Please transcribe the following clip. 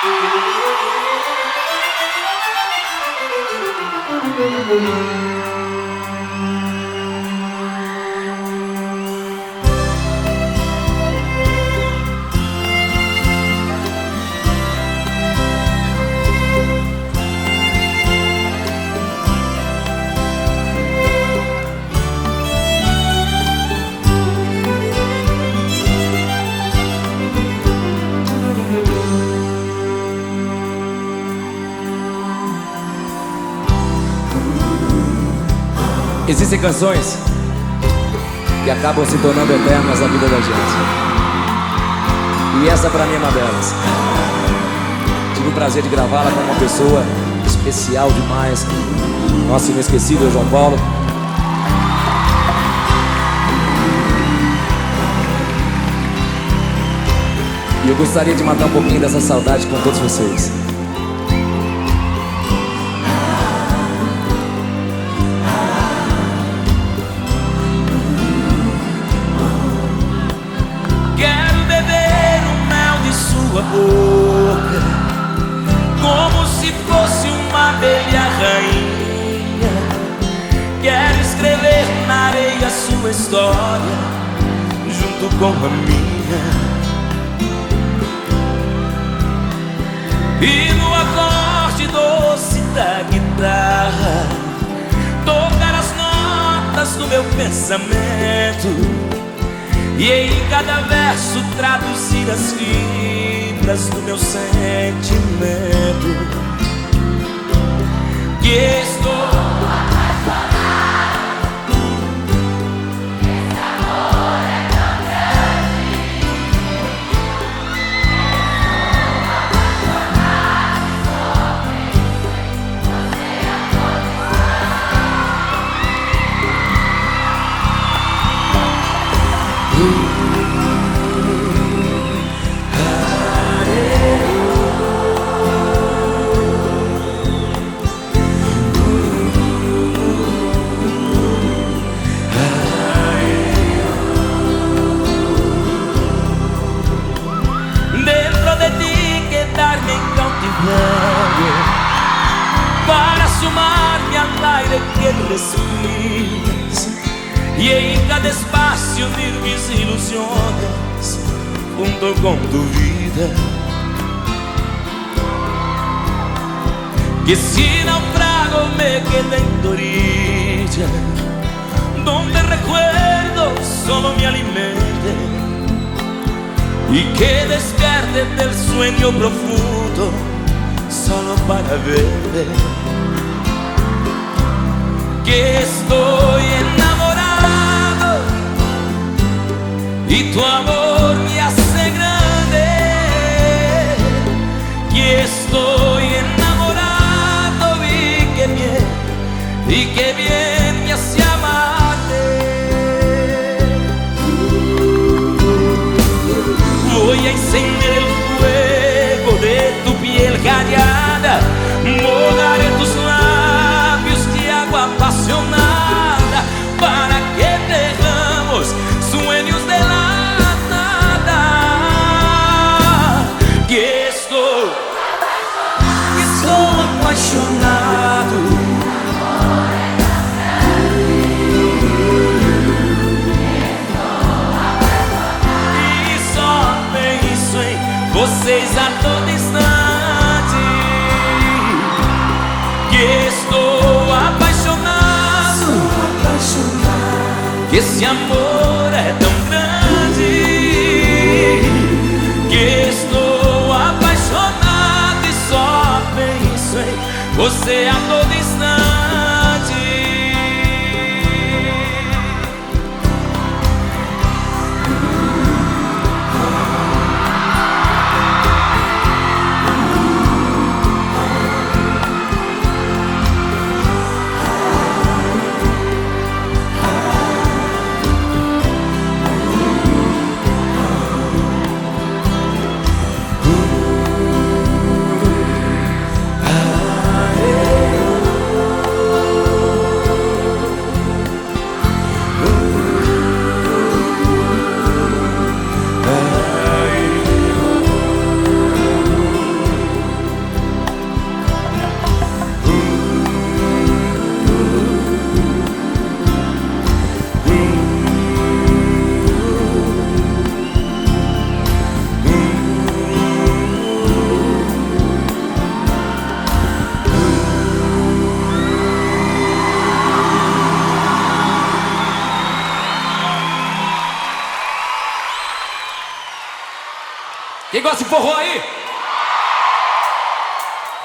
Existem canções que acabam se tornando eternas na vida da gente, e essa pra mim é uma delas. Tive o prazer de gravá-la com uma pessoa especial demais, nosso inesquecível João Paulo. E eu gostaria de matar um pouquinho dessa saudade com todos vocês. Boca, como se fosse uma abelha rainha. Quero escrever na areia sua história, junto com a minha. E no acorde doce da guitarra, tocar as notas do meu pensamento, e em cada verso traduzir as fibras do meu sentimento. Que estou apaixonado, esse amor é tão grande. Estou apaixonado, só pensei, você é para sumar-me al aire que respiras, y en cada espacio unir mis ilusiones junto con tu vida. Que si naufrago me quede en tu orilla, donde recuerdos solo me alimenten, y que despierte del sueño profundo solo para verte. Que estoy enamorado y tu amor me hace grande. Que estoy enamorado y que bien me hace amarte. Voy a encender el fuego de tu piel callada, mojaré tus labios de agua apasionada, para que tengamos sueños de la nada. Que estou apaixonado. Vocês a todo instante. Que estou apaixonado, que esse amor é tão grande. Que estou apaixonado e só penso em você a todo instante. Quem gosta de forró aí?